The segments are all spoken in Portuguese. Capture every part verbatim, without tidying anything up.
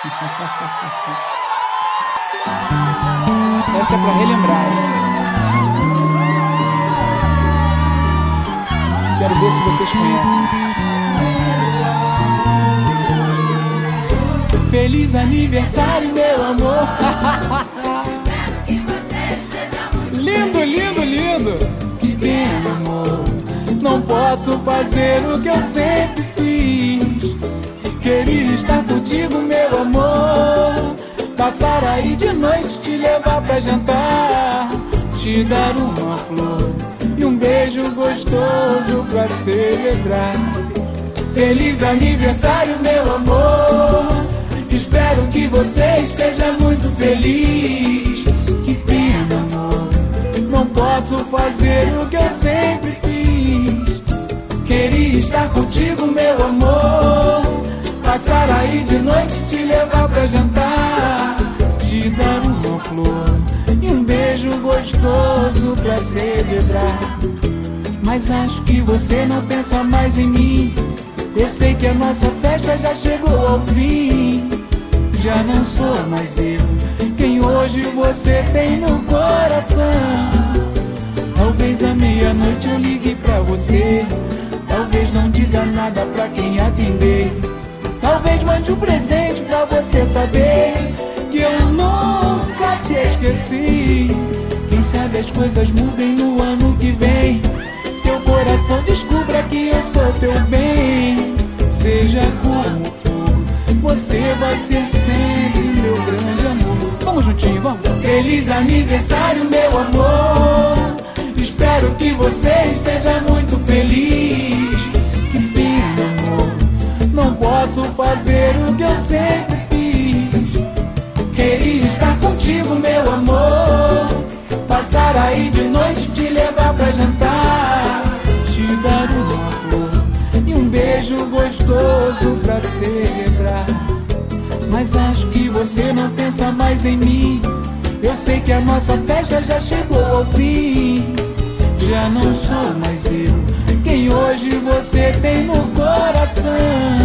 Essa é pra relembrar, hein? Quero ver se vocês conhecem. Feliz aniversário, meu amor. Lindo, lindo, lindo. Que pena, amor, não posso fazer o que eu sempre fiz. Queria estar contigo, meu amor, passar aí de noite, te levar pra jantar, te dar uma flor e um beijo gostoso pra celebrar. Feliz aniversário, meu amor, espero que você esteja muito feliz. Que pena, amor, não posso fazer o que eu sempre fiz. Queria estar contigo, meu amor, passar aí de noite, te levar pra jantar, te dar uma flor e um beijo gostoso pra celebrar. Mas acho que você não pensa mais em mim. Eu sei que a nossa festa já chegou ao fim. Já não sou mais eu quem hoje você tem no coração. Talvez à meia-noite eu ligue pra você, talvez não diga nada pra quem atender, talvez mande um presente pra você saber que eu nunca te esqueci. Quem sabe as coisas mudem no ano que vem, teu coração descubra que eu sou teu bem. Seja como for, você vai ser sempre meu grande amor. Vamos juntinho, vamos. Feliz aniversário, meu amor, espero que você esteja muito feliz. Que pena, amor, não posso fazer o que eu sempre fiz. Queria estar contigo, meu amor, passar aí de noite, te levar pra jantar, te dar uma flor e um beijo gostoso pra celebrar. Mas acho que você não pensa mais em mim. Eu sei que a nossa festa já chegou ao fim. Já não sou mais eu quem hoje você tem no coração.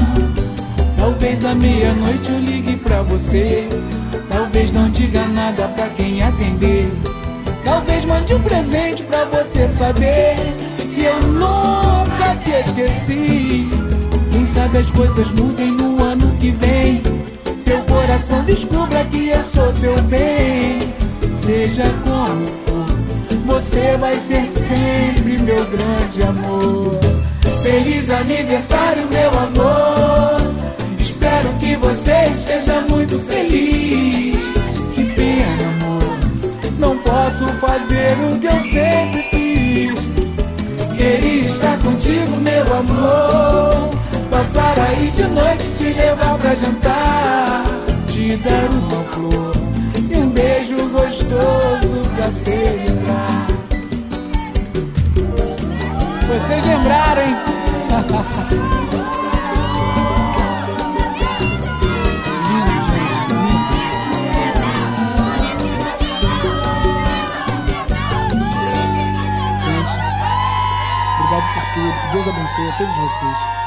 Talvez à meia-noite eu ligue pra você, talvez não diga nada pra quem atender, talvez mande um presente pra você saber que eu nunca te esqueci. Quem sabe as coisas mudem no ano que vem, teu coração descubra que eu sou teu bem. Seja como for, você vai ser sempre meu grande amor. Feliz aniversário, meu amor, espero que você esteja muito feliz. Que pena, amor, não posso fazer o que eu sempre fiz. Queria estar contigo, meu amor, passar aí de noite, te levar pra jantar, te dar uma flor e um beijo gostoso pra celebrar. Vocês lembraram, hein? Lindo, gente, lindo. Gente, obrigado por tudo. Que Deus abençoe a todos vocês.